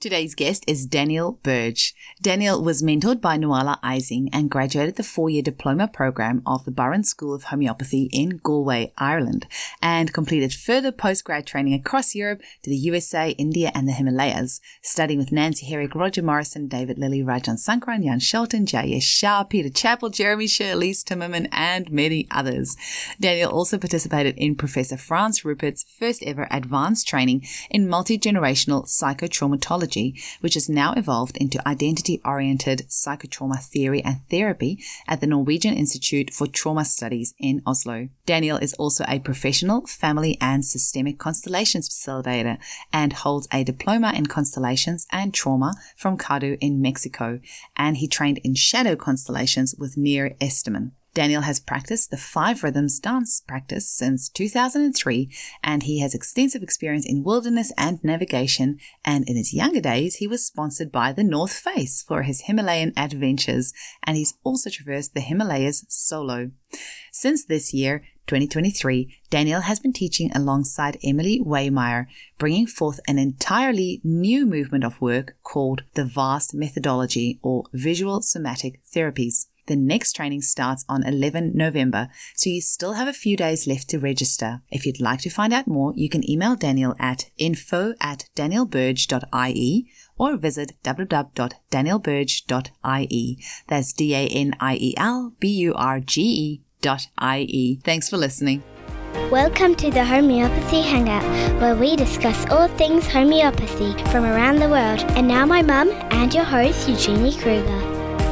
Today's guest is Daniel Burge. Daniel was mentored by Nuala Ising and graduated the 4-year diploma program of the Burren School of Homeopathy in Galway, Ireland, and completed further postgrad training across Europe to the USA, India, and the Himalayas, studying with Nancy Herrick, Roger Morrison, David Lilly, Rajan Sankaran, Jan Shelton, Jayesh Shah, Peter Chappell, Jeremy Sher, Elise Timmerman, and many others. Daniel also participated in Professor Franz Rupert's first ever advanced training in multi-generational psychotraumatology, which has now evolved into identity-oriented psychotrauma theory and therapy at the Norwegian Institute for Trauma Studies in Oslo. Daniel is also a professional family and systemic constellations facilitator and holds a diploma in constellations and trauma from CADU in Mexico, and he trained in shadow constellations with Nir Esterman. Daniel has practiced the 5 Rhythms dance practice since 2003, and he has extensive experience in wilderness and navigation, and in his younger days he was sponsored by the North Face for his Himalayan adventures, and he's also traversed the Himalayas solo. Since this year, 2023, Daniel has been teaching alongside Emily Waymeyer, bringing forth an entirely new movement of work called the VAST methodology, or Visual Somatic Therapies. The next training starts on 11 November, so you still have a few days left to register. If you'd like to find out more, you can email Daniel at info@danielburge.ie or visit www.danielburge.ie. That's DANIELBURGE.ie. Thanks for listening. Welcome to the Homeopathy Hangout, where we discuss all things homeopathy from around the world. And now my mum and your host, Eugenie Kruger.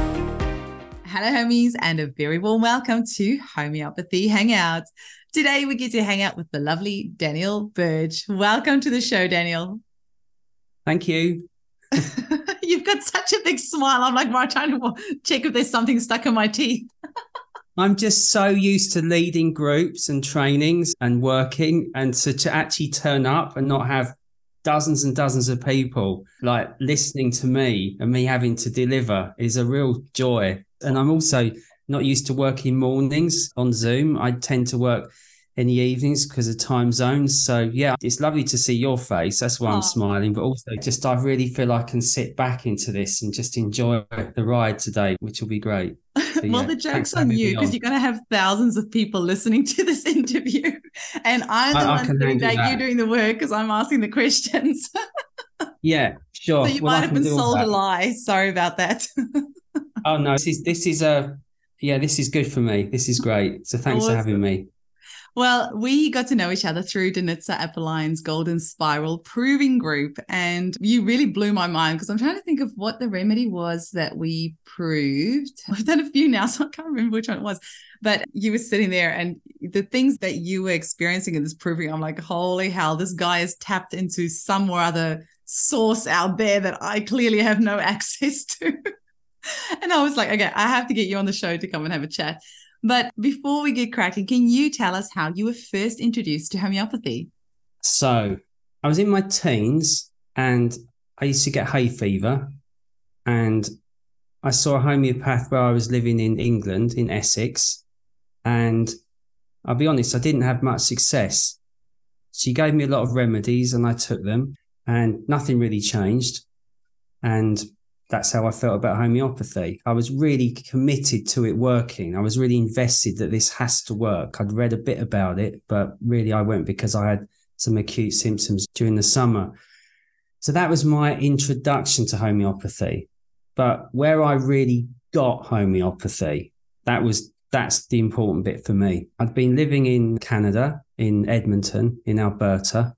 Hello, homies, and a very warm welcome to Homeopathy Hangouts. Today, we get to hang out with the lovely Daniel Burge. Welcome to the show, Daniel. Thank you. You've got such a big smile. I'm like, trying to check if there's something stuck in my teeth. I'm just so used to leading groups and trainings and working, and to actually turn up and not have dozens and dozens of people like listening to me and me having to deliver is a real joy. And I'm also not used to working mornings on Zoom. I tend to work in the evenings because of time zones. So, yeah, it's lovely to see your face. That's why I'm smiling. But also just I really feel I can sit back into this and just enjoy the ride today, which will be great. So, well, the joke's on you because you're going to have thousands of people listening to this interview. And I'm the one doing that. You're doing the work because I'm asking the questions. Yeah, sure. So you might have been sold a lie. Sorry about that. Oh, no, this is good for me. This is great. So thanks for having me. Well, we got to know each other through Danitza Appeline's Golden Spiral Proving Group, and you really blew my mind because I'm trying to think of what the remedy was that we proved. We've done a few now, so I can't remember which one it was, but you were sitting there and the things that you were experiencing in this proving, I'm like, holy hell, this guy is tapped into some or other source out there that I clearly have no access to. And I was like, okay, I have to get you on the show to come and have a chat. But before we get cracking, can you tell us how you were first introduced to homeopathy? So I was in my teens and I used to get hay fever, and I saw a homeopath where I was living in England, in Essex. And I'll be honest, I didn't have much success. She gave me a lot of remedies and I took them and nothing really changed. And that's how I felt about homeopathy. I was really committed to it working. I was really invested that this has to work. I'd read a bit about it, but really I went because I had some acute symptoms during the summer. So that was my introduction to homeopathy. But where I really got homeopathy, that's the important bit for me. I'd been living in Canada, in Edmonton, in Alberta,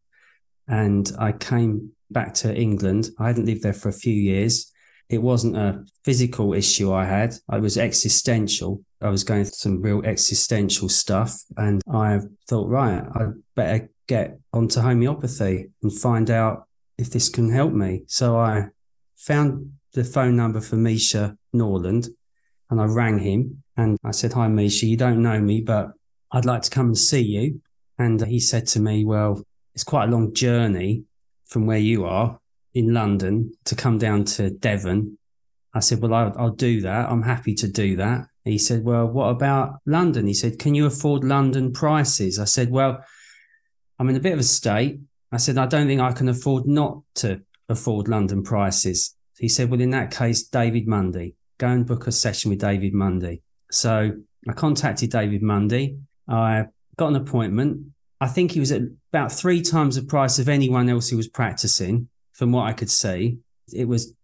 and I came back to England. I hadn't lived there for a few years. It wasn't a physical issue I had. It was existential. I was going through some real existential stuff. And I thought, right, I'd better get onto homeopathy and find out if this can help me. So I found the phone number for Misha Norland and I rang him and I said, hi, Misha, you don't know me, but I'd like to come and see you. And he said to me, well, it's quite a long journey from where you are in London to come down to Devon. I said, well, I'll do that. I'm happy to do that. He said, well, what about London? He said, can you afford London prices? I said, well, I'm in a bit of a state. I said, I don't think I can afford not to afford London prices. He said, well, in that case, David Mundy, go and book a session with David Mundy. So I contacted David Mundy. I got an appointment. I think he was at about 3 times the price of anyone else who was practicing, from what I could see. It was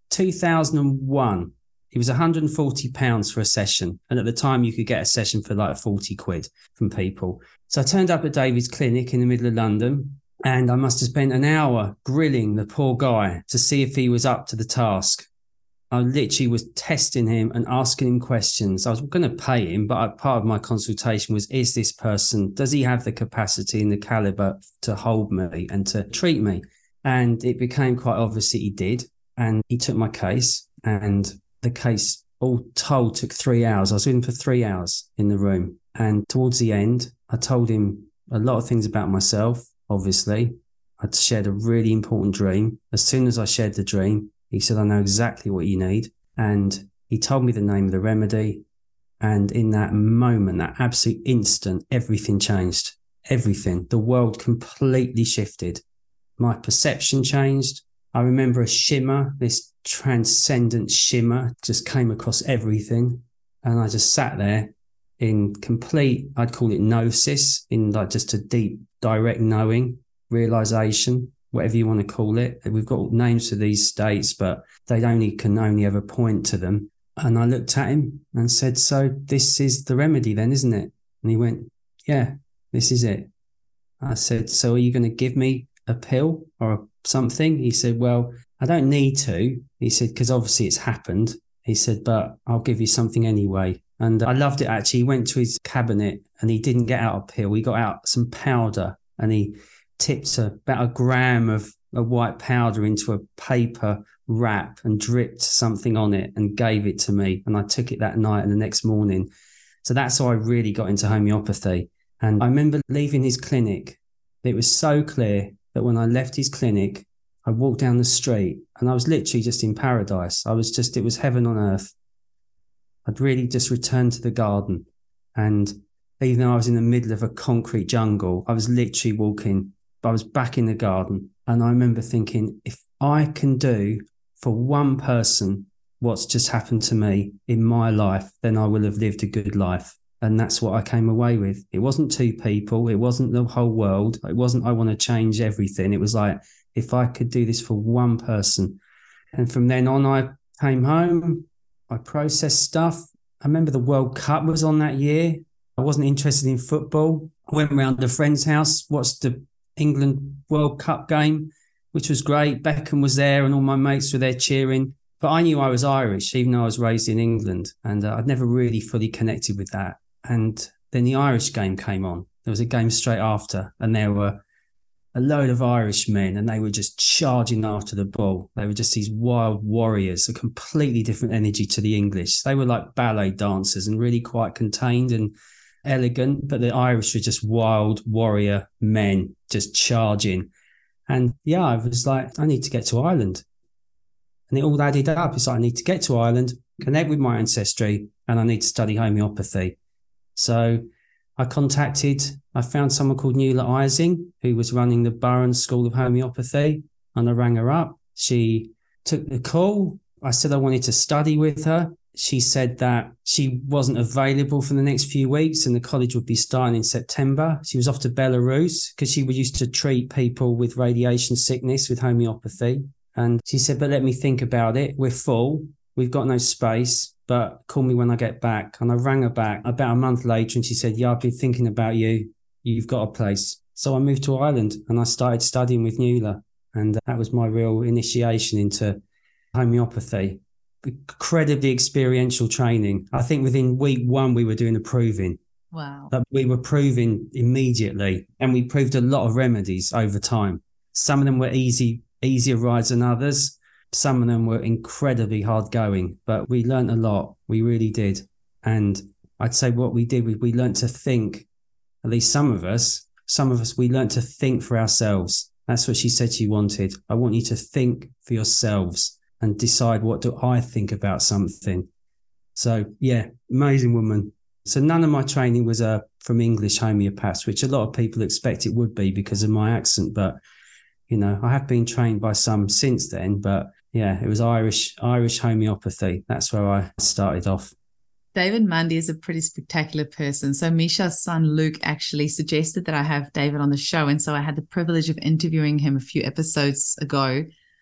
2001. It was £140 for a session. And at the time, you could get a session for like 40 quid from people. So I turned up at David's clinic in the middle of London, and I must have spent an hour grilling the poor guy to see if he was up to the task. I literally was testing him and asking him questions. I was going to pay him, but part of my consultation was, is this person, does he have the capacity and the caliber to hold me and to treat me? And it became quite obvious that he did. And he took my case, and the case all told took 3 hours. I was with him for 3 hours in the room. And towards the end, I told him a lot of things about myself, obviously. I'd shared a really important dream. As soon as I shared the dream, he said, I know exactly what you need. And he told me the name of the remedy. And in that moment, that absolute instant, everything changed. Everything. The world completely shifted. My perception changed. I remember a shimmer, this transcendent shimmer just came across everything. And I just sat there in complete, I'd call it gnosis, in like just a deep, direct knowing, realization, whatever you want to call it. We've got names for these states, but they can only ever point to them. And I looked at him and said, so this is the remedy then, isn't it? And he went, yeah, this is it. I said, so are you going to give me a pill or something? He said, well, I don't need to. He said, because obviously it's happened. He said, but I'll give you something anyway. And I loved it, actually. He went to his cabinet and he didn't get out a pill. He got out some powder and he tipped about a gram of a white powder into a paper wrap and dripped something on it and gave it to me. And I took it that night and the next morning. So that's how I really got into homeopathy. And I remember leaving his clinic. It was so clear that when I left his clinic, I walked down the street and I was literally just in paradise. It was heaven on earth. I'd really just returned to the garden. And even though I was in the middle of a concrete jungle, I was literally walking, but I was back in the garden. And I remember thinking, if I can do for one person what's just happened to me in my life, then I will have lived a good life. And that's what I came away with. It wasn't 2 people. It wasn't the whole world. It wasn't, I want to change everything. It was like, if I could do this for one person. And from then on, I came home. I processed stuff. I remember the World Cup was on that year. I wasn't interested in football. I went around a friend's house, watched the England World Cup game, which was great. Beckham was there and all my mates were there cheering. But I knew I was Irish, even though I was raised in England. And I'd never really fully connected with that. And then the Irish game came on. There was a game straight after, and there were a load of Irishmen, and they were just charging after the ball. They were just these wild warriors, a completely different energy to the English. They were like ballet dancers and really quite contained and elegant, but the Irish were just wild warrior men just charging. And yeah, I was like, I need to get to Ireland. And it all added up. It's like, I need to get to Ireland, connect with my ancestry, and I need to study homeopathy. So I found someone called Nuala Ising, who was running the Burren School of Homeopathy, and I rang her up. She took the call. I said I wanted to study with her. She said that she wasn't available for the next few weeks and the college would be starting in September. She was off to Belarus because she used to treat people with radiation sickness with homeopathy. And she said, but let me think about it. We're full. We've got no space, but call me when I get back. And I rang her back about a month later and she said, yeah, I've been thinking about you. You've got a place. So I moved to Ireland and I started studying with Nuala. And that was my real initiation into homeopathy. Incredibly experiential training. I think within week 1, we were doing the proving. Wow. That we were proving immediately. And we proved a lot of remedies over time. Some of them were easier rides than others. Some of them were incredibly hard going, but we learned a lot. We really did. And I'd say what we did was we learned to think, at least some of us, we learned to think for ourselves. That's what she said she wanted. I want you to think for yourselves and decide, what do I think about something? So yeah, amazing woman. So none of my training was from English homeopaths, which a lot of people expect it would be because of my accent, but I have been trained by some since then, but yeah, it was Irish homeopathy. That's where I started off. David Mundy is a pretty spectacular person. So Misha's son, Luke, actually suggested that I have David on the show. And so I had the privilege of interviewing him a few episodes ago.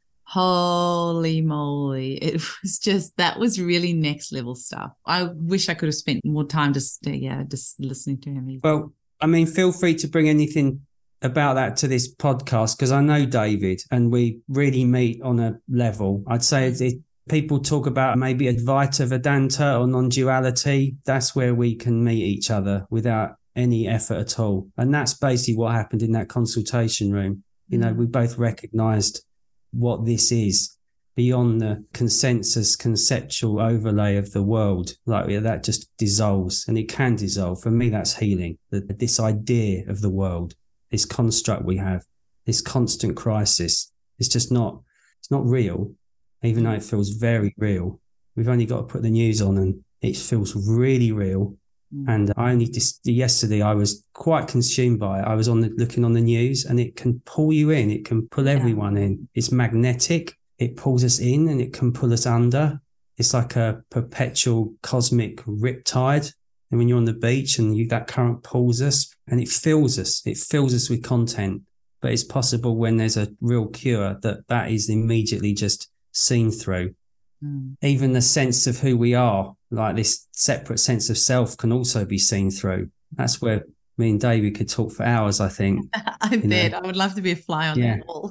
Holy moly. It was that was really next level stuff. I wish I could have spent more time just listening to him. Well, I mean, feel free to bring anything about that to this podcast, because I know David and we really meet on a level. I'd say people talk about maybe Advaita Vedanta or non-duality. That's where we can meet each other without any effort at all. And that's basically what happened in that consultation room. We both recognized what this is beyond the conceptual overlay of the world. Like that just dissolves, and it can dissolve. For me, that's healing. This idea of the world, this construct we have, this constant crisis, it's not real. Even though it feels very real, we've only got to put the news on and it feels really real. And yesterday I was quite consumed by it. I was looking on the news, and it can pull you in. It can pull everyone in. It's magnetic. It pulls us in and it can pull us under. It's like a perpetual cosmic riptide. And when you're on the beach and that current pulls us and it fills us. It fills us with content. But it's possible when there's a real cure that is immediately just seen through. Even the sense of who we are, like this separate sense of self, can also be seen through. That's where me and David could talk for hours, I think. I bet. I would love to be a fly on the wall.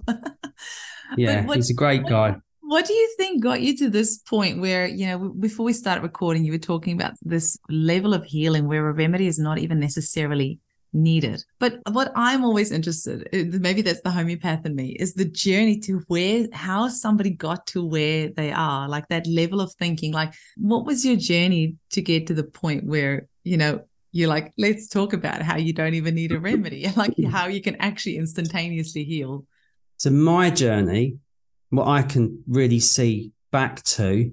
Yeah, he's a great guy. What do you think got you to this point where, before we started recording, you were talking about this level of healing where a remedy is not even necessarily needed? But what I'm always interested in, maybe that's the homeopath in me, is the journey to how somebody got to where they are, like that level of thinking. Like, what was your journey to get to the point where, you're like, let's talk about how you don't even need a remedy, like how you can actually instantaneously heal? So my journey, what I can really see back to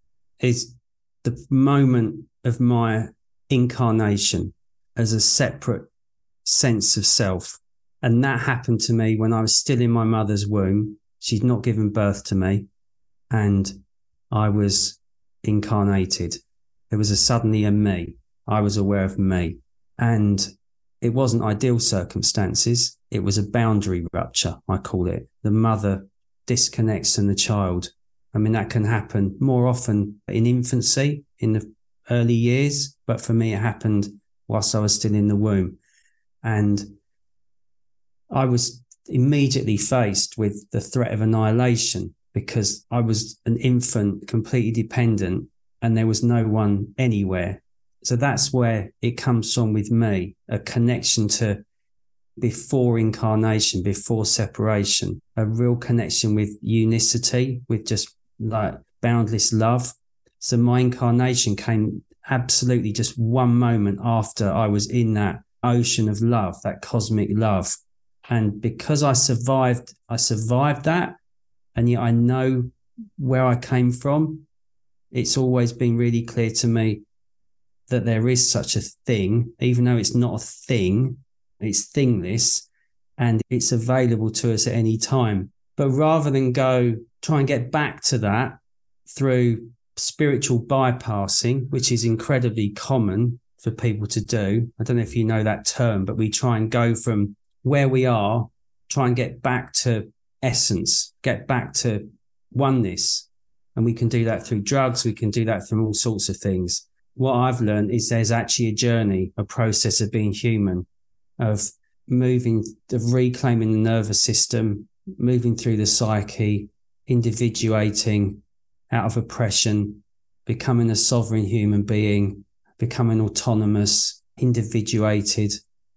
is the moment of my incarnation as a separate sense of self. And that happened to me when I was still in my mother's womb. She'd not given birth to me, and I was incarnated. There was suddenly a me. I was aware of me, and it wasn't ideal circumstances. It was a boundary rupture, I call it. The mother disconnects from the child. I mean, that can happen more often in infancy, in the early years, but for me it happened whilst I was still in the womb. And I was immediately faced with the threat of annihilation, because I was an infant, completely dependent, and there was no one anywhere. So that's where it comes from with me, a connection to before incarnation, before separation, a real connection with unicity, with just like boundless love. So my incarnation came absolutely just one moment after I was in that ocean of love, that cosmic love. And because I survived that, and yet I know where I came from, it's always been really clear to me that there is such a thing, even though it's not a thing, it's thingless, and it's available to us at any time. But rather than try and get back to that through spiritual bypassing, which is incredibly common for people to do. I don't know if you know that term, but we try and go from where we are, try and get back to essence, get back to oneness. And we can do that through drugs. We can do that from all sorts of things. What I've learned is there's actually a journey, a process of being human, of reclaiming the nervous system, moving through the psyche, individuating out of oppression, becoming a sovereign human being, becoming autonomous, individuated,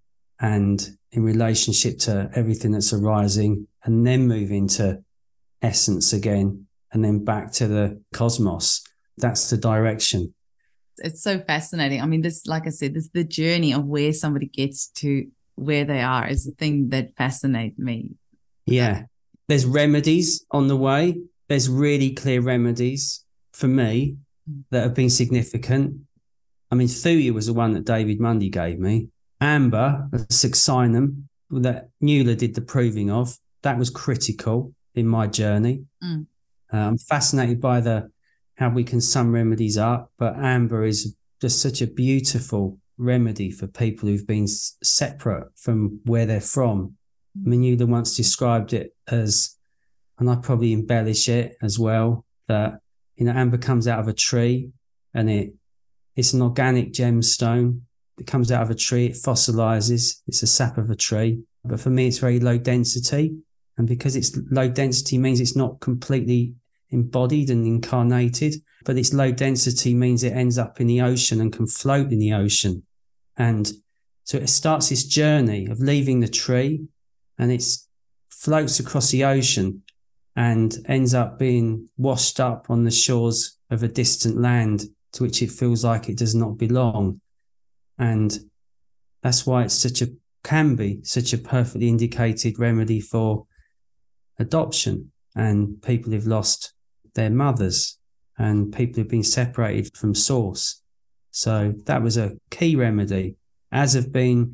and in relationship to everything that's arising, and then move into essence again, and then back to the cosmos. That's the direction. It's so fascinating. I mean, like I said, the journey of where somebody gets to where they are is the thing that fascinates me. Yeah. There's remedies on the way. There's really clear remedies for me that have been significant. I mean, Thuya was the one that David Mundy gave me. Amber, Succinum, that Mueller did the proving of. that was critical in my journey. I'm fascinated by how we can sum remedies up, but amber is just such a beautiful remedy for people who've been separate from where they're from. I mean, you once described it as, and I probably embellish it as well, that, amber comes out of a tree and it's an organic gemstone. It comes out of a tree, it fossilizes, it's a sap of a tree. But for me, it's very low density. And because it's low density means it's not completely embodied and incarnated, but its low density means it ends up in the ocean and can float in the ocean. And so it starts this journey of leaving the tree, and it floats across the ocean and ends up being washed up on the shores of a distant land to which it feels like it does not belong. And that's why it's can be such a perfectly indicated remedy for adoption and people who've lost their mothers and people who've been separated from source. So that was a key remedy, as are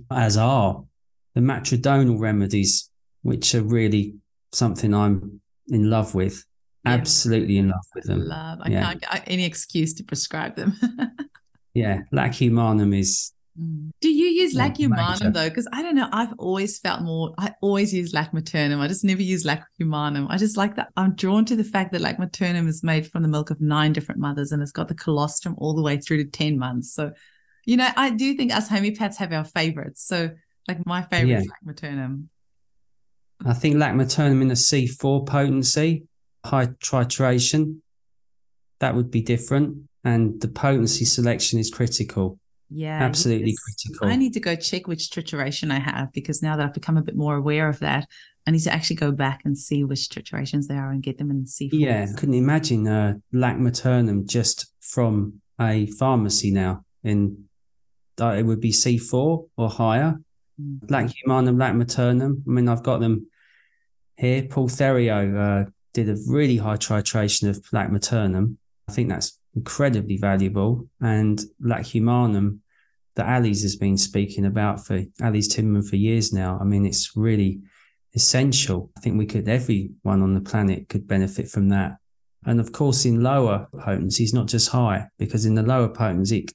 the matrodonal remedies, which are really something I'm in love with. Yeah. Absolutely in love with them. I can't get any excuse to prescribe them. Yeah, Lac Humanum is. Do you use Lac Humanum though? Because I don't know, I've always felt I always use Lac Maternum. I just never use Lac Humanum. I just like that. I'm drawn to the fact that Lac Maternum is made from the milk of 9 different mothers, and it's got the colostrum all the way through to 10 months. So, I do think us homeopaths have our favorites. So, like, my favorite is Lac Maternum. I think Lac Maternum in a C4 potency, high titration, that would be different. And the potency selection is critical. Yeah, absolutely critical. I need to go check which trituration I have, because now that I've become a bit more aware of that, I need to actually go back and see which triturations they are and get them in C4. Yeah, I couldn't imagine Lac Maternum just from a pharmacy now. It would be C4 or higher. Lac Humanum, Lac Maternum. I mean, I've got them here. Paul Therio did a really high titration of Lac Maternum. I think that's incredibly valuable. And Lac Humanum, that Ali's has been speaking about for Ali's Timmerman for years now. I mean, it's really essential. I think everyone on the planet could benefit from that. And of course, in lower potencies, not just high, because in the lower potencies,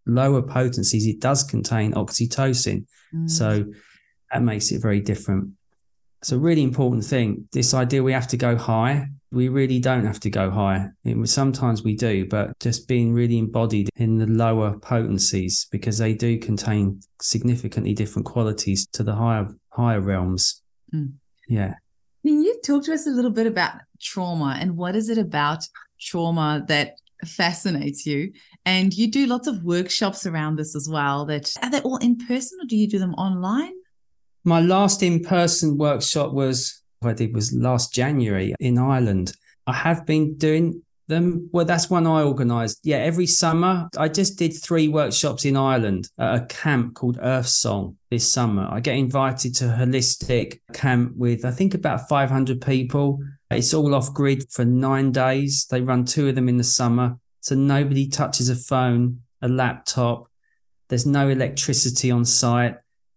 it does contain oxytocin. So that makes it very different. It's a really important thing. This idea we have to go high. We really don't have to go high. Sometimes we do, but just being really embodied in the lower potencies, because they do contain significantly different qualities to the higher realms. Yeah. Can you talk to us a little bit about trauma, and what is it about trauma that fascinates you? And you do lots of workshops around this as well. Are they all in person, or do you do them online? My last in-person workshop I did last January in Ireland. I have been doing them. Well, that's one I organised. Yeah, every summer. I just did 3 workshops in Ireland at a camp called Earth Song this summer. I get invited to a holistic camp with, I think, about 500 people. It's all off grid for 9 days. They run 2 of them in the summer. So nobody touches a phone, a laptop. There's no electricity on site.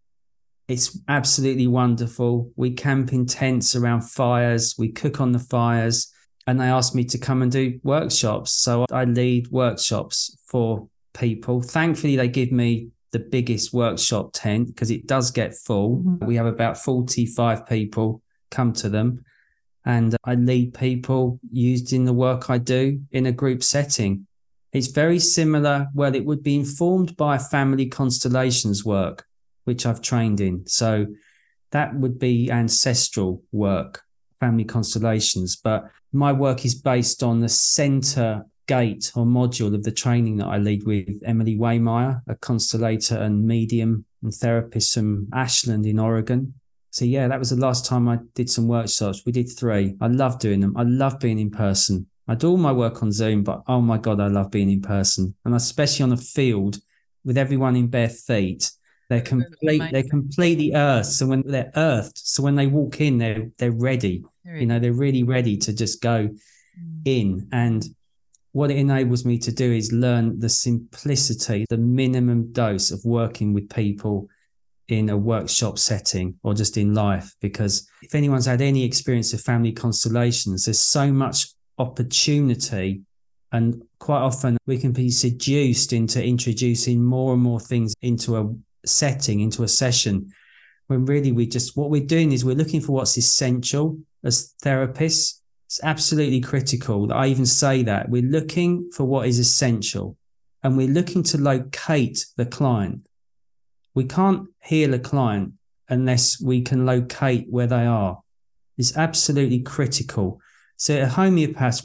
It's absolutely wonderful. We camp in tents around fires. We cook on the fires. And they asked me to come and do workshops. So I lead workshops for people. Thankfully, they give me the biggest workshop tent, because it does get full. We have about 45 people come to them. And I lead people used in the work I do in a group setting. It's very similar. Well, it would be informed by family constellations work, which I've trained in. So that would be ancestral work, family constellations. But my work is based on the center gate or module of the training that I lead with Emily Waymeyer, a constellator and medium and therapist from Ashland in Oregon. So yeah, that was the last time I did some workshops. We did 3. I love doing them. I love being in person. I do all my work on Zoom, but oh my God, I love being in person. And especially on a field with everyone in bare feet. They're completely earthed. So when they're earthed, so when they walk in, they're ready. They're really ready to just go in. And what it enables me to do is learn the simplicity, the minimum dose of working with people in a workshop setting or just in life, because if anyone's had any experience of family constellations, there's so much opportunity, and quite often we can be seduced into introducing more and more things into a setting, into a session, when really what we're doing is we're looking for what's essential as therapists. It's absolutely critical that I even say that. We're looking for what is essential, and we're looking to locate the client. We can't heal a client unless we can locate where they are. It's absolutely critical. So at homeopaths,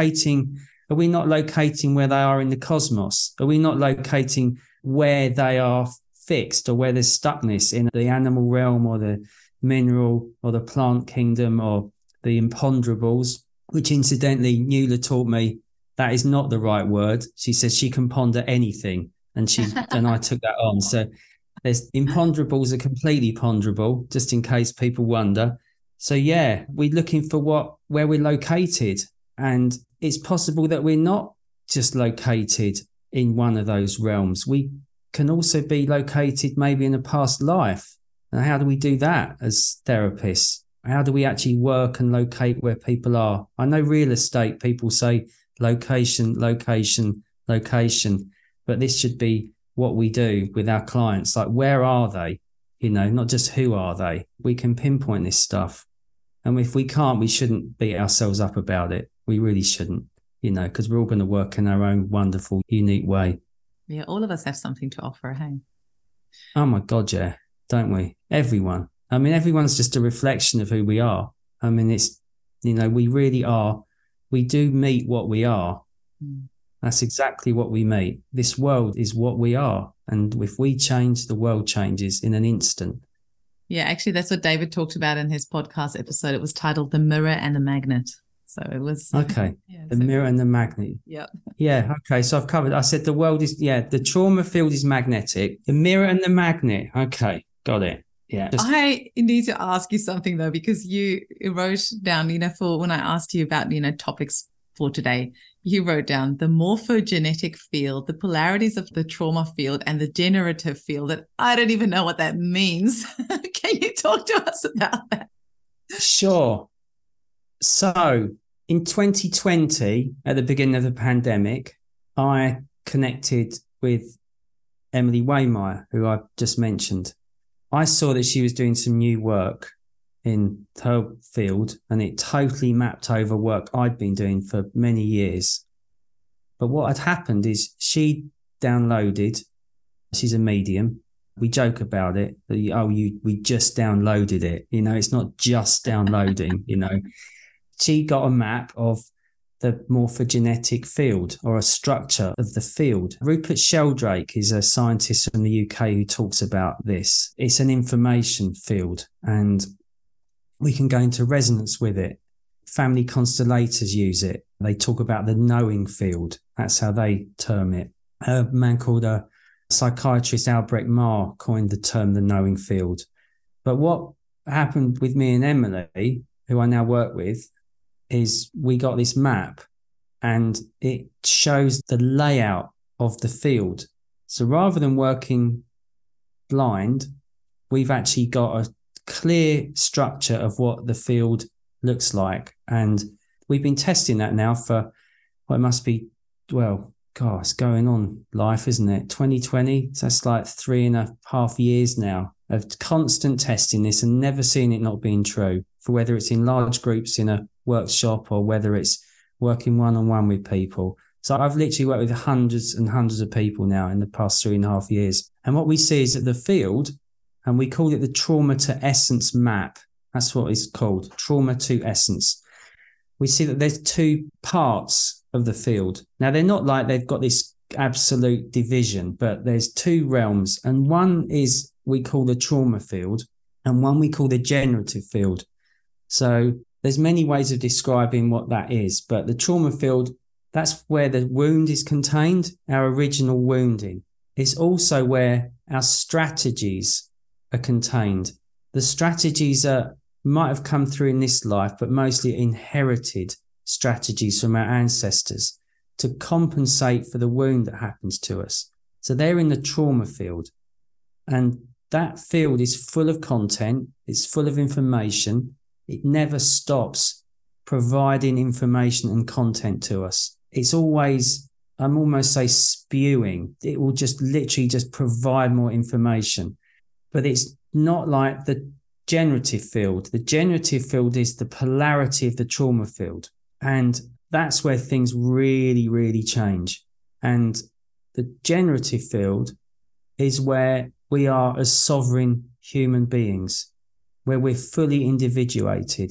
are we not locating where they are in the cosmos? Are we not locating where they are fixed, or where there's stuckness in the animal realm or the mineral or the plant kingdom or the imponderables, which incidentally Nuala taught me that is not the right word. She says she can ponder anything, and I took that on. So there's imponderables are completely ponderable, just in case people wonder. So yeah, we're looking for where we're located, and it's possible that we're not just located in one of those realms. We can also be located maybe in a past life. And how do we do that as therapists? How do we actually work and locate where people are? I know real estate people say location, location, location, but this should be what we do with our clients. Like, where are they? Not just who are they? We can pinpoint this stuff. And if we can't, we shouldn't beat ourselves up about it. We really shouldn't, because we're all going to work in our own wonderful, unique way. Yeah, all of us have something to offer, hey? Oh my God, yeah, don't we? Everyone. I mean, everyone's just a reflection of who we are. I mean, it's, we really are. We do meet what we are. That's exactly what we meet. This world is what we are. And if we change, the world changes in an instant. Yeah, actually, that's what David talked about in his podcast episode. It was titled The Mirror and the Magnet. So it was... Okay, the mirror and the magnet. Yeah. Yeah, okay, so I've covered... I said the world is... Yeah, the trauma field is magnetic. The mirror and the magnet. Okay, got it. Yeah. I need to ask you something, though, because you wrote down, for when I asked you about, topics for today, you wrote down the morphogenetic field, the polarities of the trauma field, and the generative field. And I don't even know what that means. Can you talk to us about that? Sure. So in 2020, at the beginning of the pandemic, I connected with Emily Waymire, who I just mentioned. I saw that she was doing some new work in her field, and it totally mapped over work I'd been doing for many years. But what had happened is she downloaded, she's a medium. We joke about it. We just downloaded it. It's not just downloading, She got a map of the morphogenetic field, or a structure of the field. Rupert Sheldrake is a scientist from the UK who talks about this. It's an information field, and we can go into resonance with it. Family constellators use it. They talk about the knowing field. That's how they term it. A man called a psychiatrist, Albrecht Marr, coined the term the knowing field. But what happened with me and Emily, who I now work with, is we got this map, and it shows the layout of the field. So rather than working blind, we've actually got a clear structure of what the field looks like. And we've been testing that now for, it must be, it's going on life, isn't it? 2020. So that's like 3.5 years now of constant testing this and never seeing it not being true, for whether it's in large groups in a workshop or whether it's working one-on-one with people. So I've literally worked with hundreds and hundreds of people now in the past 3.5 years. And what we see is that the field, and we call it the trauma to essence map. That's what it's called, trauma to essence. We see that there's two parts of the field. Now, they're not like they've got this absolute division, but there's two realms. And one is we call the trauma field, and one we call the generative field. So there's many ways of describing what that is, but the trauma field, that's where the wound is contained, our original wounding. It's also where our strategies are contained. The strategies might have come through in this life, but mostly inherited strategies from our ancestors to compensate for the wound that happens to us. So they're in the trauma field. And that field is full of content. It's full of information. It never stops providing information and content to us. It's always, I'm almost say spewing. It will just literally just provide more information. But it's not like the generative field. The generative field is the polarity of the trauma field. And that's where things really, really change. And the generative field is where we are as sovereign human beings, where we're fully individuated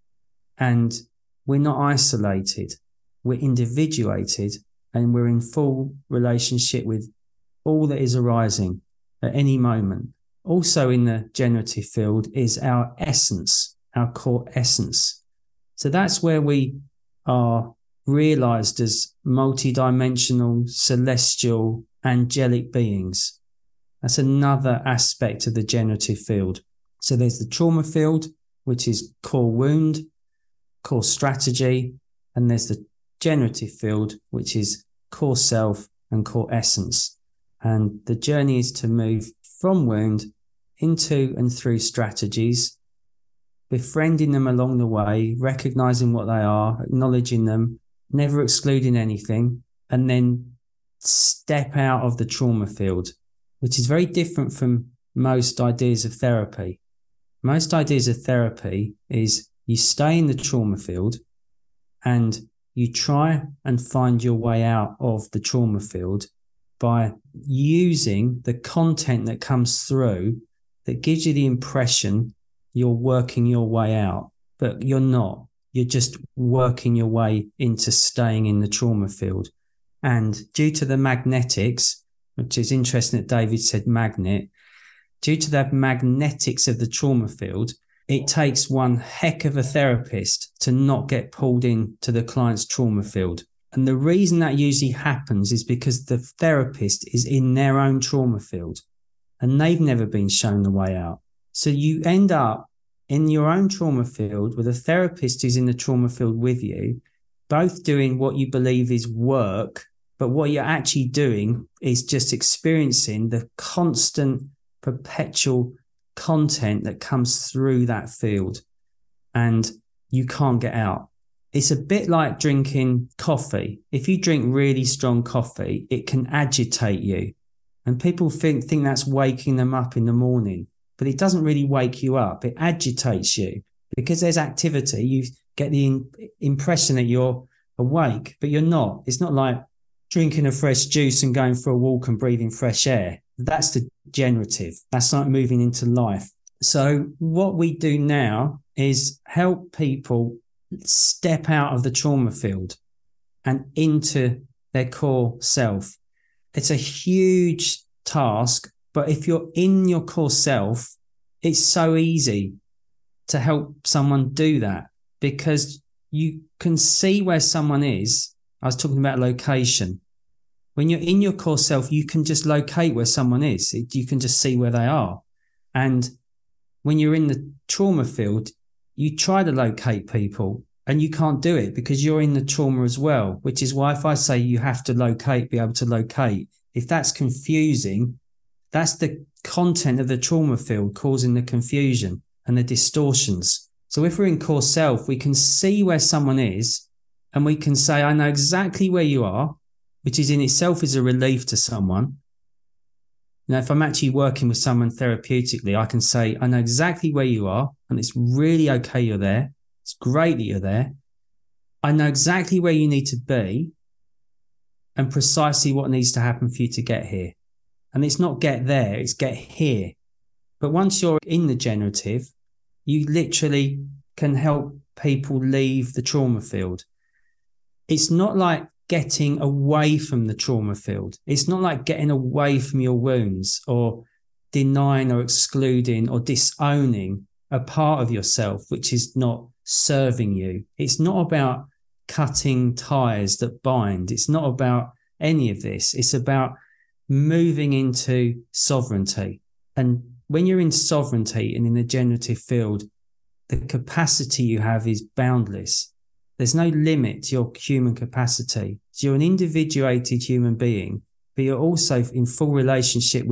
and we're not isolated. We're individuated and we're in full relationship with all that is arising at any moment. Also in the generative field is our essence, our core essence. So that's where we are realized as multidimensional, celestial, angelic beings. That's another aspect of the generative field. So there's the trauma field, which is core wound, core strategy, and there's the generative field, which is core self and core essence. And the journey is to move from wound into and through strategies, befriending them along the way, recognizing what they are, acknowledging them, never excluding anything, and then step out of the trauma field, which is very different from most ideas of therapy. Most ideas of therapy is you stay in the trauma field and you try and find your way out of the trauma field by using the content that comes through that gives you the impression you're working your way out, but you're not. You're just working your way into staying in the trauma field. And due to the magnetics, which is interesting that David said magnet, due to the magnetics of the trauma field, it takes one heck of a therapist to not get pulled into the client's trauma field. And the reason that usually happens is because the therapist is in their own trauma field and they've never been shown the way out. So you end up in your own trauma field with a therapist who's in the trauma field with you, both doing what you believe is work, but what you're actually doing is just experiencing the constant, perpetual content that comes through that field and you can't get out. It's a bit like drinking coffee. If you drink really strong coffee, it can agitate you. And people think that's waking them up in the morning, but it doesn't really wake you up. It agitates you because there's activity. You get the impression that you're awake, but you're not. It's not like drinking a fresh juice and going for a walk and breathing fresh air. That's the generative. That's like moving into life. So what we do now is help people step out of the trauma field and into their core self. It's a huge task, but if you're in your core self, it's so easy to help someone do that because you can see where someone is. I was talking about location. When you're in your core self, you can just locate where someone is. You can just see where they are. And when you're in the trauma field, you try to locate people and you can't do it because you're in the trauma as well, which is why if I say you have to locate, be able to locate, if that's confusing, that's the content of the trauma field causing the confusion and the distortions. So if we're in core self, we can see where someone is and we can say, I know exactly where you are, which is in itself is a relief to someone. Now, if I'm actually working with someone therapeutically, I can say, I know exactly where you are and it's really okay you're there. It's great that you're there. I know exactly where you need to be and precisely what needs to happen for you to get here. And it's not get there, it's get here. But once you're in the generative, you literally can help people leave the trauma field. It's not like getting away from the trauma field. It's not like getting away from your wounds or denying or excluding or disowning a part of yourself which is not serving you. It's not about cutting ties that bind. It's not about any of this. It's about moving into sovereignty. And when you're in sovereignty and in the generative field, the capacity you have is boundless. There's no limit to your human capacity. So you're an individuated human being, but you're also in full relationship with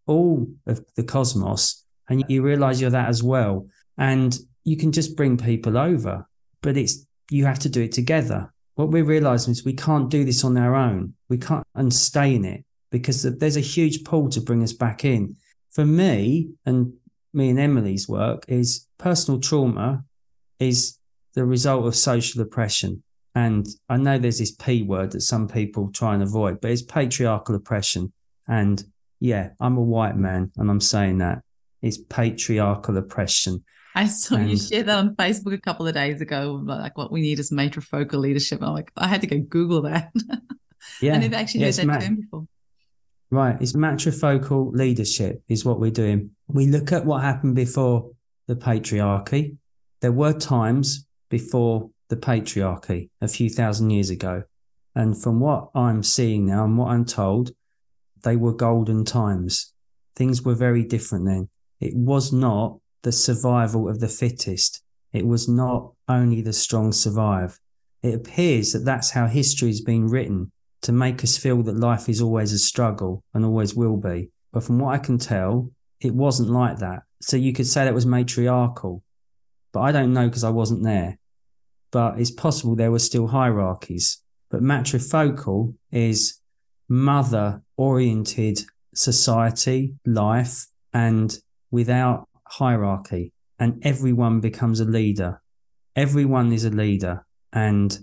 all of the cosmos, and you realize you're that as well. And you can just bring people over, but you have to do it together. What we're realizing is we can't do this on our own. We can't and stay in it, because there's a huge pull to bring us back in. For me and Emily's work is personal trauma is the result of social oppression. And I know there's this P word that some people try and avoid, but it's patriarchal oppression. And yeah, I'm a white man and I'm saying that. It's patriarchal oppression. I saw you share that on Facebook a couple of days ago, like what we need is matrifocal leadership. I'm like, I had to go Google that. Yeah. I never actually heard that term before. Right. It's matrifocal leadership is what we're doing. We look at what happened before the patriarchy. There were times before the patriarchy a few thousand years ago. And from what I'm seeing now and what I'm told, they were golden times. Things were very different then. It was not the survival of the fittest. It was not only the strong survive. It appears that that's how history has been written, to make us feel that life is always a struggle and always will be. But from what I can tell, it wasn't like that. So you could say that was matriarchal, but I don't know because I wasn't there. But it's possible there were still hierarchies. But matrifocal is mother-oriented society, life, and without hierarchy. And everyone becomes a leader. Everyone is a leader. And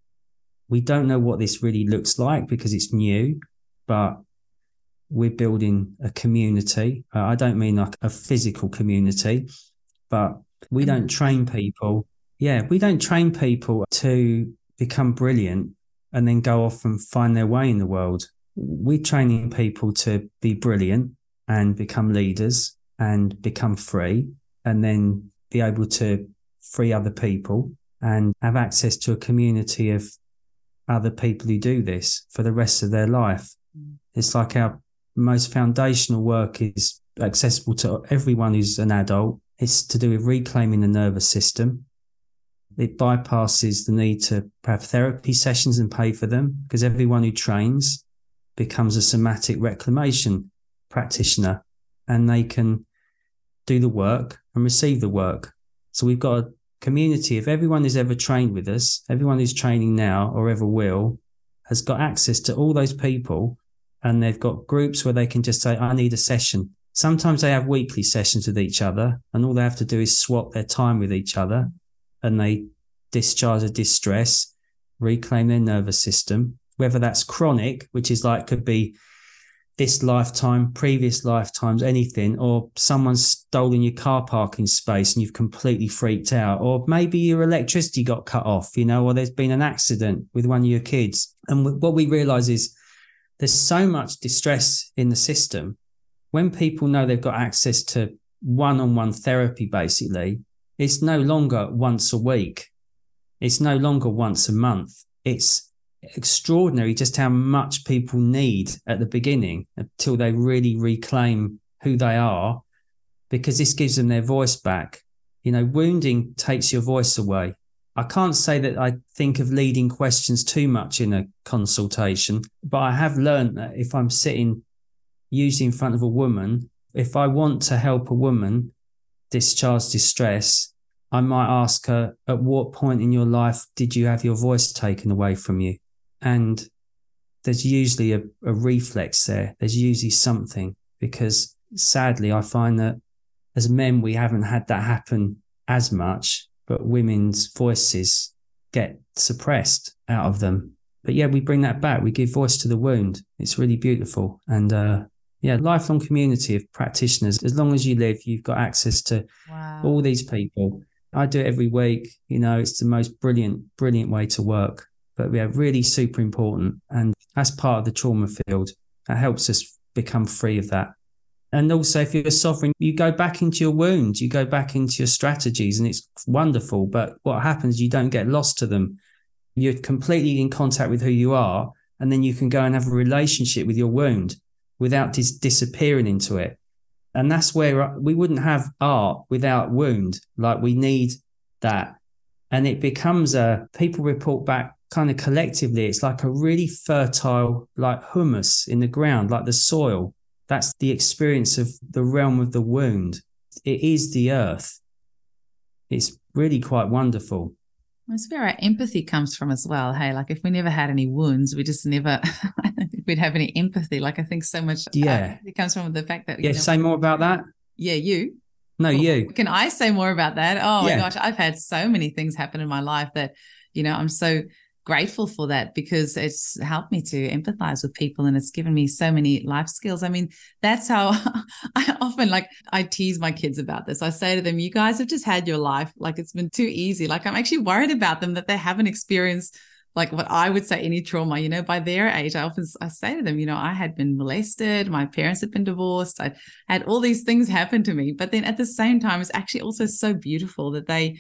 we don't know what this really looks like because it's new, but we're building a community. I don't mean like a physical community, but we don't train people. Yeah, we don't train people to become brilliant and then go off and find their way in the world. We're training people to be brilliant and become leaders and become free, and then be able to free other people and have access to a community of other people who do this for the rest of their life. It's like our most foundational work is accessible to everyone who's an adult. It's to do with reclaiming the nervous system. It bypasses the need to have therapy sessions and pay for them, because everyone who trains becomes a somatic reclamation practitioner, and they can do the work and receive the work. So we've got a community of everyone who's ever trained with us, everyone who's training now or ever will, has got access to all those people, and they've got groups where they can just say, I need a session. Sometimes they have weekly sessions with each other, and all they have to do is swap their time with each other, and they discharge a distress, reclaim their nervous system, whether that's chronic, which is like, could be this lifetime, previous lifetimes, anything, or someone's stolen your car parking space and you've completely freaked out, or maybe your electricity got cut off, or there's been an accident with one of your kids. And what we realize is there's so much distress in the system. When people know they've got access to one-on-one therapy, basically, it's no longer once a week. It's no longer once a month. It's extraordinary just how much people need at the beginning until they really reclaim who they are, because this gives them their voice back. Wounding takes your voice away. I can't say that I think of leading questions too much in a consultation, but I have learned that if I'm sitting usually in front of a woman, if I want to help a woman discharge distress, I might ask her, at what point in your life did you have your voice taken away from you? And there's usually a reflex there. There's usually something, because sadly, I find that as men, we haven't had that happen as much, but women's voices get suppressed out of them. But yeah, we bring that back. We give voice to the wound. It's really beautiful. And lifelong community of practitioners. As long as you live, you've got access to all these people. I do it every week. It's the most brilliant way to work. But really super important. And that's part of the trauma field. That helps us become free of that. And also, if you're suffering, you go back into your wounds, you go back into your strategies, and it's wonderful. But what happens, you don't get lost to them. You're completely in contact with who you are, and then you can go and have a relationship with your wound without disappearing into it. And that's where we wouldn't have art without wound. Like, we need that. And it becomes people report back kind of collectively, it's like a really fertile, like humus in the ground, like the soil. That's the experience of the realm of the wound. It is the earth. It's really quite wonderful. That's where our empathy comes from as well. Hey, like if we never had any wounds, we just never, I don't think we'd have any empathy. Like I think so much it comes from the fact that, say more about that. Yeah, you. No, you. Can I say more about that? Oh my gosh, I've had so many things happen in my life that, I'm so grateful for that, because it's helped me to empathize with people and it's given me so many life skills. I mean, that's how I often, I tease my kids about this. I say to them, you guys have just had your life. Like it's been too easy. Like I'm actually worried about them that they haven't experienced like what I would say any trauma, by their age. I say to them, I had been molested. My parents had been divorced. I had all these things happen to me. But then at the same time, it's actually also so beautiful that they,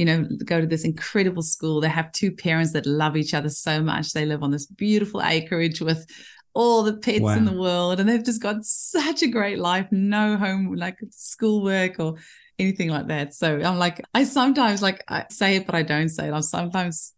go to this incredible school. They have two parents that love each other so much. They live on this beautiful acreage with all the pets in the world. And they've just got such a great life, no home, like schoolwork or anything like that. So I'm like, I sometimes I say it, but I don't say it. I'm sometimes,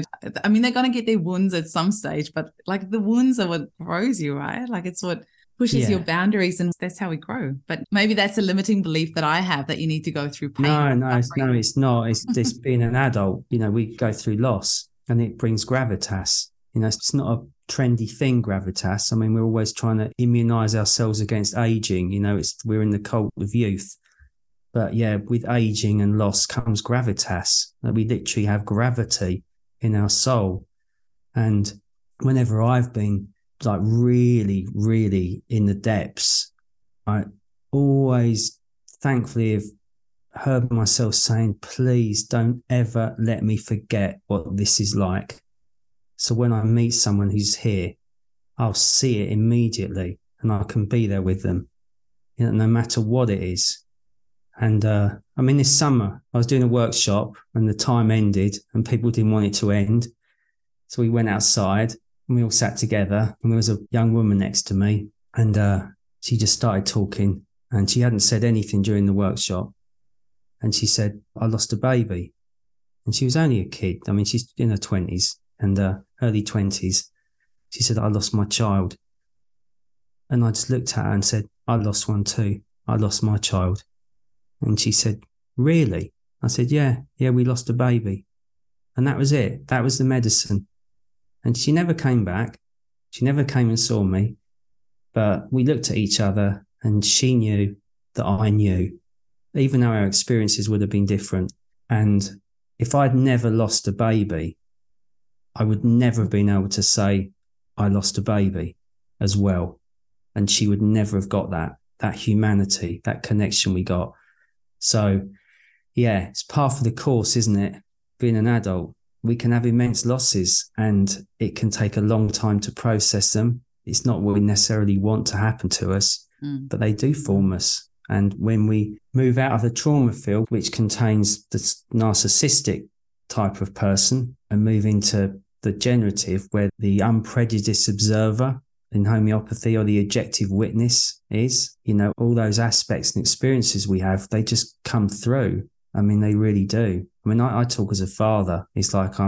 I mean, they're going to get their wounds at some stage, but like the wounds are what grows you, right? Like it's what pushes your boundaries, and that's how we grow. But maybe that's a limiting belief that I have, that you need to go through pain. No, it's not. It's just being an adult. We go through loss and it brings gravitas. It's not a trendy thing, gravitas. I mean, we're always trying to immunize ourselves against aging. We're in the cult of youth. But yeah, with aging and loss comes gravitas. We literally have gravity in our soul. And whenever I've been like really, really in the depths, I always thankfully have heard myself saying, please don't ever let me forget what this is like. So when I meet someone who's here, I'll see it immediately and I can be there with them, no matter what it is. And I mean, this summer I was doing a workshop and the time ended and people didn't want it to end. So we went outside and we all sat together and there was a young woman next to me and she just started talking and she hadn't said anything during the workshop. And she said, I lost a baby. And she was only a kid. I mean, she's in her 20s and early 20s. She said, I lost my child. And I just looked at her and said, I lost one too. I lost my child. And she said, really? I said, yeah, we lost a baby. And that was it. That was the medicine. And she never came back. She never came and saw me. But we looked at each other and she knew that I knew, even though our experiences would have been different. And if I'd never lost a baby, I would never have been able to say I lost a baby as well. And she would never have got that humanity, that connection we got. So, yeah, it's part of the course, isn't it? Being an adult, we can have immense losses and it can take a long time to process them. It's not what we necessarily want to happen to us, but they do form us. And when we move out of the trauma field, which contains the narcissistic type of person, and move into the generative, where the unprejudiced observer in homeopathy or the objective witness is, all those aspects and experiences we have, they just come through. I mean, they really do. I mean, I talk as a father. It's like I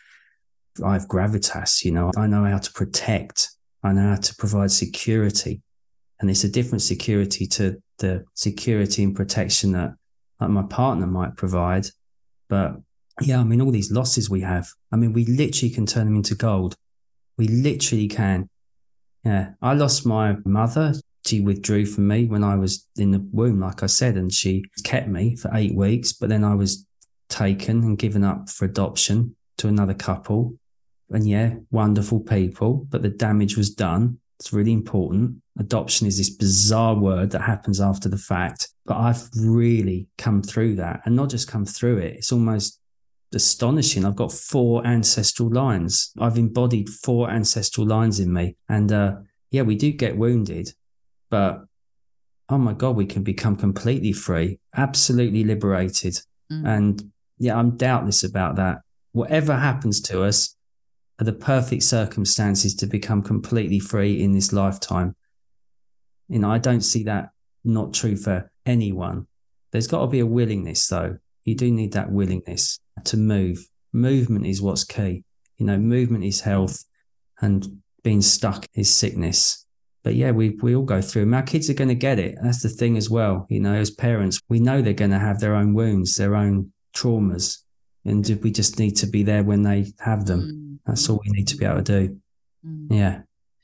have gravitas, I know how to protect. I know how to provide security. And it's a different security to the security and protection that like my partner might provide. But yeah, I mean, all these losses we have, I mean, we literally can turn them into gold. We literally can. Yeah. I lost my mother. She withdrew from me when I was in the womb, like I said, and she kept me for 8 weeks. But then I was taken and given up for adoption to another couple. And yeah, wonderful people, but the damage was done. It's really important. Adoption is this bizarre word that happens after the fact, but I've really come through that, and not just come through it. It's almost astonishing. I've got 4 ancestral lines. I've embodied 4 ancestral lines in me. And yeah, we do get wounded, but oh my God, we can become completely free, absolutely liberated. And yeah, I'm doubtless about that. Whatever happens to us are the perfect circumstances to become completely free in this lifetime. I don't see that not true for anyone. There's got to be a willingness, though. You do need that willingness to move. Movement is what's key. Movement is health and being stuck is sickness. But yeah, we all go through them. Our kids are going to get it. That's the thing as well. You know, as parents, we know they're going to have their own wounds, their own traumas. And we just need to be there when they have them. That's all we need to be able to do. Yeah.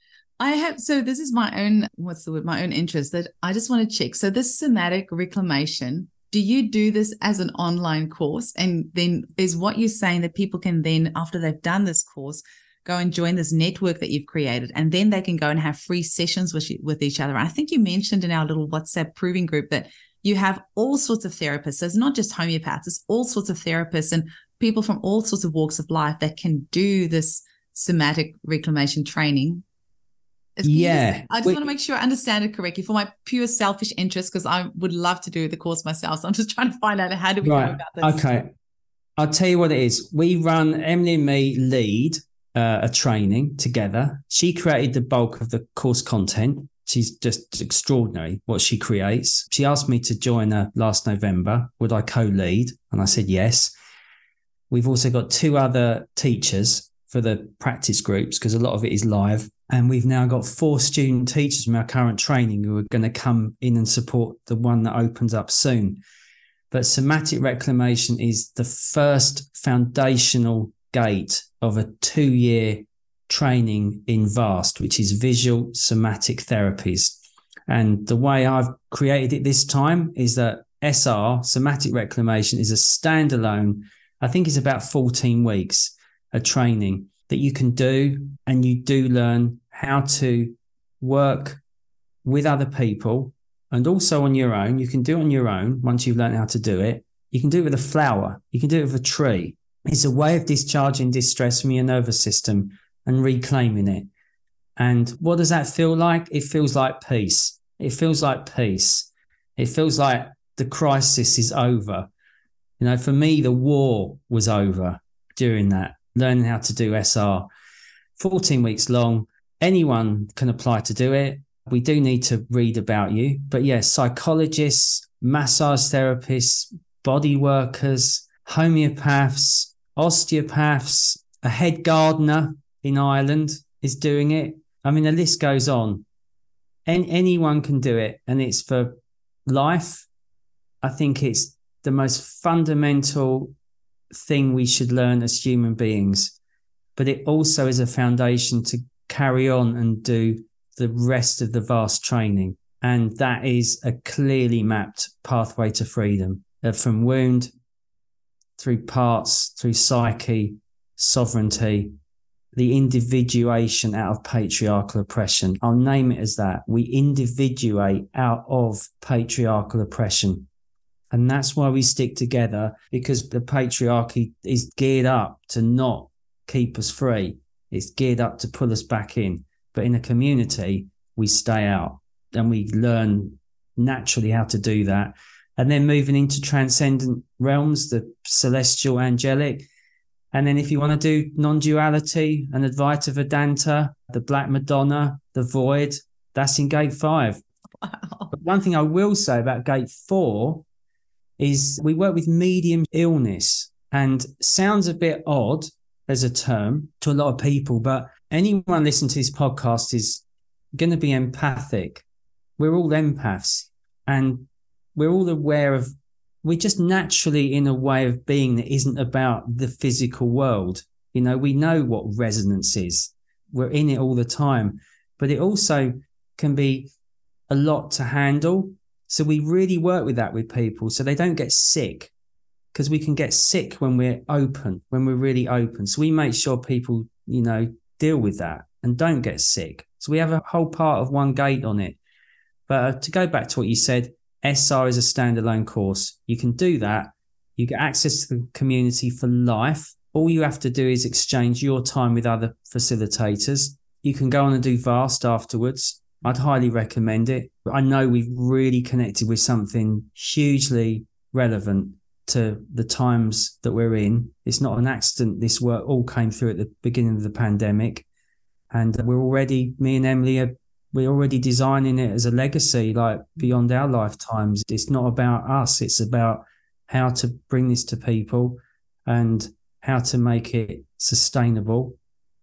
So this is my own, my own interest that I just want to check. So this somatic reclamation, do you do this as an online course? And then is what you're saying that people can then, after they've done this course, go and join this network that you've created, and then they can go and have free sessions with each other. I think you mentioned in our little WhatsApp proving group that you have all sorts of therapists. So it's not just homeopaths, it's all sorts of therapists and people from all sorts of walks of life that can do this somatic reclamation training. I just want to make sure I understand it correctly for my pure selfish interest, because I would love to do the course myself. So I'm just trying to find out, how do we go about this? Okay. I'll tell you what it is. We run, Emily and me lead a training together. She created the bulk of the course content. She's just extraordinary what she creates. She asked me to join her last November. Would I co-lead? And I said yes. We've also got 2 other teachers for the practice groups, because a lot of it is live. And we've now got 4 student teachers from our current training who are going to come in and support the one that opens up soon. But somatic reclamation is the first foundational gate of a 2-year training in VAST, which is Visual Somatic Therapies. And the way I've created it this time is that SR, Somatic Reclamation, is a standalone, I think it's about 14 weeks, a training that you can do, and you do learn how to work with other people and also on your own. You can do it on your own once you've learned how to do it. You can do it with a flower. You can do it with a tree. It's a way of discharging distress from your nervous system and reclaiming it. And what does that feel like? It feels like peace. It feels like peace. It feels like the crisis is over. You know, for me, the war was over during that, learning how to do SR. 14 weeks long. Anyone can apply to do it. We do need to read about you. But yes, psychologists, massage therapists, body workers, homeopaths, osteopaths, a head gardener in Ireland is doing it. I mean, the list goes on. Anyone can do it, and it's for life. I think it's the most fundamental thing we should learn as human beings, but it also is a foundation to carry on and do the rest of the VAST training. And that is a clearly mapped pathway to freedom, from wound, through parts, through psyche, sovereignty, the individuation out of patriarchal oppression. I'll name it as that. We individuate out of patriarchal oppression. And that's why we stick together, because the patriarchy is geared up to not keep us free. It's geared up to pull us back in. But in a community, we stay out, and we learn naturally how to do that. And then moving into transcendent realms, the celestial, angelic. And then if you want to do non-duality and Advaita Vedanta, the Black Madonna, the Void, that's in Gate 5. Wow. But one thing I will say about Gate 4 is we work with medium illness, and sounds a bit odd as a term to a lot of people, but anyone listening to this podcast is going to be empathic. We're all empaths, and we're all aware of, we're just naturally in a way of being that isn't about the physical world. You know, we know what resonance is. We're in it all the time, but it also can be a lot to handle. So we really work with that with people so they don't get sick, because we can get sick when we're open, when we're really open. So we make sure people, you know, deal with that and don't get sick. So we have a whole part of one gate on it. But to go back to what you said, SR is a standalone course. You can do that. You get access to the community for life. All you have to do is exchange your time with other facilitators. You can go on and do VAST afterwards. I'd highly recommend it. I know we've really connected with something hugely relevant to the times that we're in. It's not an accident. This work all came through at the beginning of the pandemic. And we're already, me and Emily, we're already designing it as a legacy, like beyond our lifetimes. It's not about us. It's about how to bring this to people and how to make it sustainable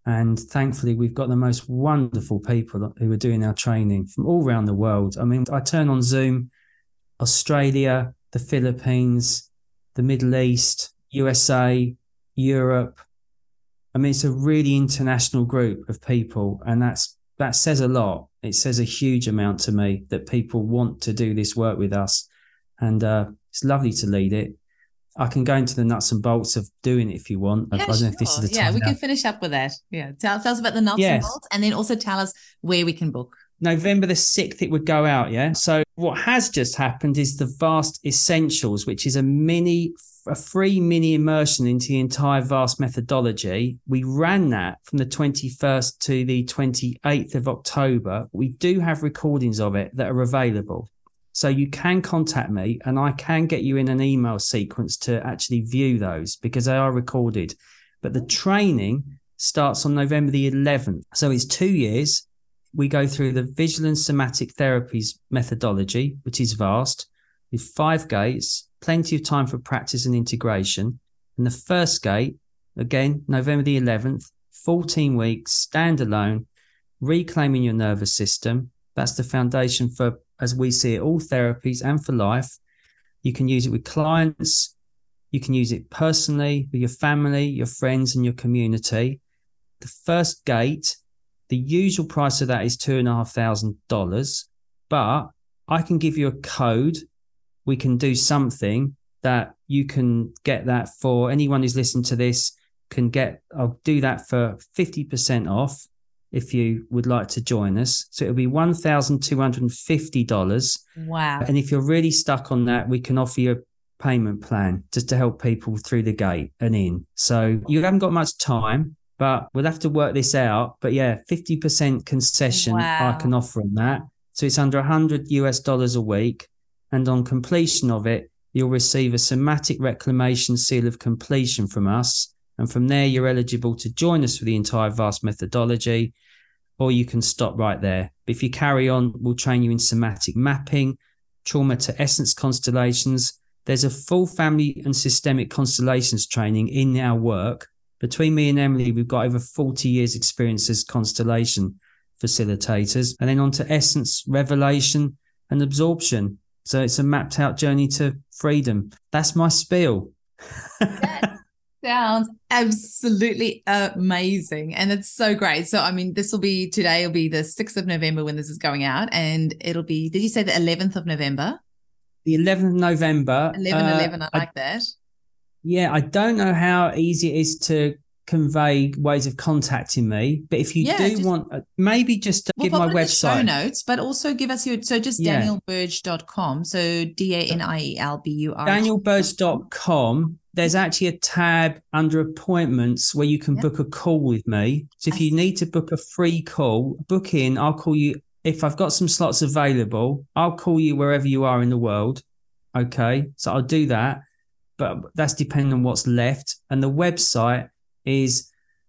And thankfully, we've got the most wonderful people who are doing our training from all around the world. I mean, I turn on Zoom, Australia, the Philippines, the Middle East, USA, Europe. I mean, it's a really international group of people, and that says a lot. It says a huge amount to me that people want to do this work with us, and it's lovely to lead it. I can go into the nuts and bolts of doing it if you want. Yeah, I don't know if this is the time. Yeah, we now. can finish up with that. Yeah, tell us about the nuts and bolts, and then also tell us where we can book. November the 6th, it would go out, yeah? So what has just happened is the VAST Essentials, which is a free mini immersion into the entire VAST methodology. We ran that from the 21st to the 28th of October. We do have recordings of it that are available. So you can contact me and I can get you in an email sequence to actually view those because they are recorded. But the training starts on November the 11th. So it's 2 years. We go through the visual and somatic therapies methodology, which is VAST, with 5 gates, plenty of time for practice and integration. And the first gate, again, November the 11th, 14 weeks, standalone, reclaiming your nervous system. That's the foundation for, as we see it, all therapies and for life. You can use it with clients. You can use it personally with your family, your friends, and your community. The first gate, the usual price of that is $2,500, but I can give you a code. We can do something that you can get that for anyone who's listened to this I'll do that for 50% off if you would like to join us. So it'll be $1,250. Wow. And if you're really stuck on that, we can offer you a payment plan just to help people through the gate and in. So you haven't got much time, but we'll have to work this out. But yeah, 50% concession I can offer on that. So it's under $100 a week. And on completion of it, you'll receive a somatic reclamation seal of completion from us. And from there, you're eligible to join us for the entire VAST methodology, or you can stop right there. But if you carry on, we'll train you in somatic mapping, trauma to essence constellations. There's a full family and systemic constellations training in our work. Between me and Emily, we've got over 40 years experience as constellation facilitators. And then on to essence, revelation and absorption. So it's a mapped out journey to freedom. That's my spiel. That sounds absolutely amazing. And it's so great. So, I mean, today will be the 6th of November when this is going out. And it'll be, did you say the 11th of November? The 11th of November. 11/11, I like that. Yeah, I don't know how easy it is to convey ways of contacting me, but if you want, maybe just give my website. Show notes, but also give us danielburge.com. So DANIELBUR. DanielBurge.com. There's actually a tab under appointments where you can book a call with me. So if you need to book a free call, book in. I'll call you. If I've got some slots available, I'll call you wherever you are in the world. Okay. So I'll do that, but that's depending on what's left. And the website is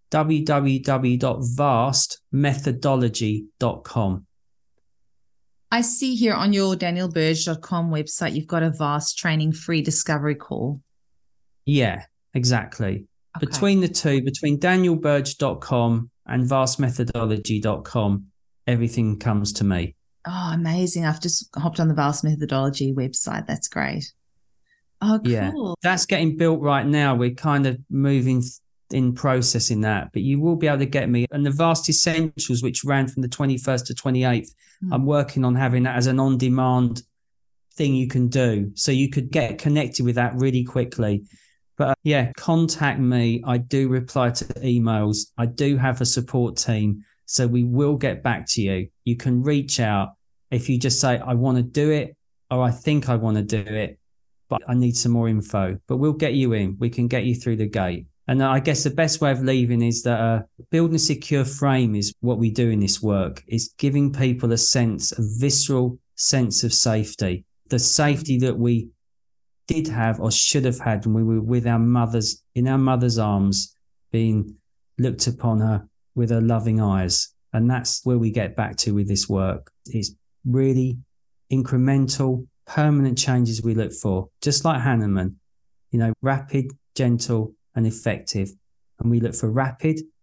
www.vastmethodology.com. I see here on your danielburge.com website, you've got a VAST training free discovery call. Yeah, exactly. Okay. Between the two, between danielburge.com and vastmethodology.com, everything comes to me. Oh, amazing. I've just hopped on the VAST methodology website. That's great. Oh, cool. Yeah, that's getting built right now. We're kind of moving in processing that, but you will be able to get me. And the VAST Essentials, which ran from the 21st to 28th, I'm working on having that as an on-demand thing you can do. So you could get connected with that really quickly. But contact me. I do reply to emails. I do have a support team. So we will get back to you. You can reach out if you just say, I want to do it, or I think I want to do it, but I need some more info. But we'll get you in. We can get you through the gate. And I guess the best way of leaving is that building a secure frame is what we do in this work. It's giving people a visceral sense of safety. The safety that we did have or should have had when we were with our mothers, in our mother's arms, being looked upon her with her loving eyes. And that's where we get back to with this work. It's really incremental, permanent changes we look for, just like Hahnemann, rapid, gentle, and effective. And we look for rapid,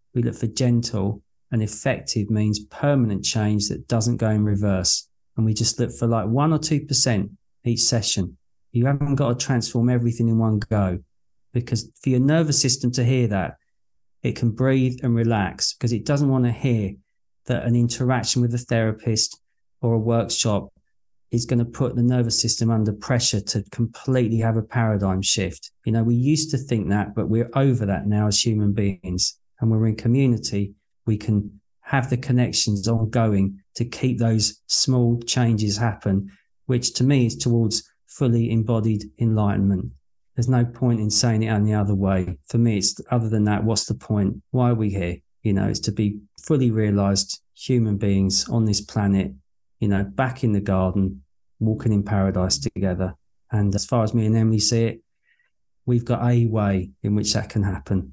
We look for gentle, and effective means permanent change that doesn't go in reverse. And we just look for like 1 or 2% each session. You haven't got to transform everything in one go, because for your nervous system to hear that, it can breathe and relax, because it doesn't want to hear that an interaction with a therapist or a workshop is going to put the nervous system under pressure to completely have a paradigm shift. You know, we used to think that, but we're over that now as human beings. And when we're in community, we can have the connections ongoing to keep those small changes happen, which to me is towards fully embodied enlightenment. There's no point in saying it any other way. For me, it's other than that, what's the point? Why are we here? You know, it's to be fully realized human beings on this planet, you know, back in the garden, walking in paradise together. And as far as me and Emily see it, we've got a way in which that can happen.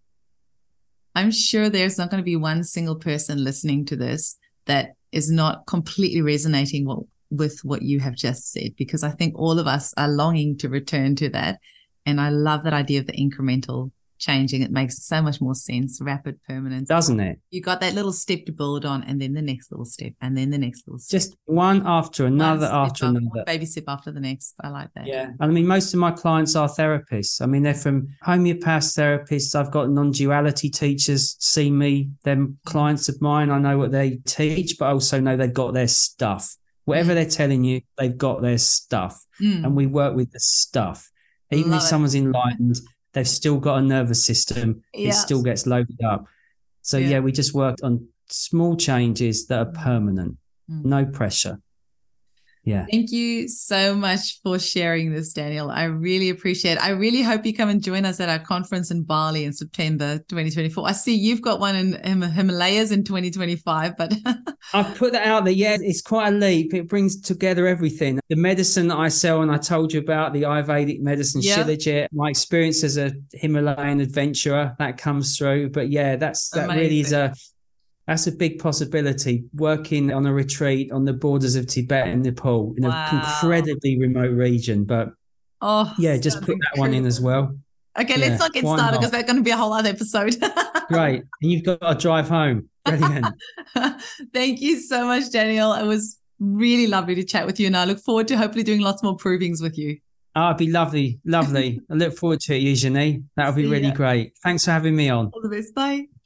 I'm sure there's not going to be one single person listening to this that is not completely resonating with what you have just said, because I think all of us are longing to return to that. And I love that idea of the incremental changing. It makes so much more sense. Rapid permanence. Doesn't it? You got that little step to build on, and then the next little step, and then the next little step. Just one after another, One baby step after the next. I like that. Yeah. I mean, most of my clients are therapists. I mean, they're from homeopath therapists. I've got non-duality teachers see me. They're clients of mine. I know what they teach, but I also know they've got their stuff. Whatever they're telling you, they've got their stuff. And we work with the stuff. Even if someone's enlightened, they've still got a nervous system. It still gets loaded up. So, we just worked on small changes that are permanent. No pressure. Yeah. Thank you so much for sharing this, Daniel. I really appreciate it. I really hope you come and join us at our conference in Bali in September 2024. I see you've got one in Himalayas in 2025, but I've put that out there. Yeah, it's quite a leap. It brings together everything. The medicine that I sell, and I told you about the Ayurvedic medicine, Shilajit, my experience as a Himalayan adventurer, that comes through. But yeah, that really is that's a big possibility, working on a retreat on the borders of Tibet and Nepal in an incredibly remote region. But just put that one in as well. Okay, let's not get started, because that's going to be a whole other episode. Great. And you've got to drive home. Brilliant. Thank you so much, Daniel. It was really lovely to chat with you, and I look forward to hopefully doing lots more provings with you. Oh, it'd be lovely. I look forward to it, Eugenie. That would be really great. Thanks for having me on. All the best. Bye.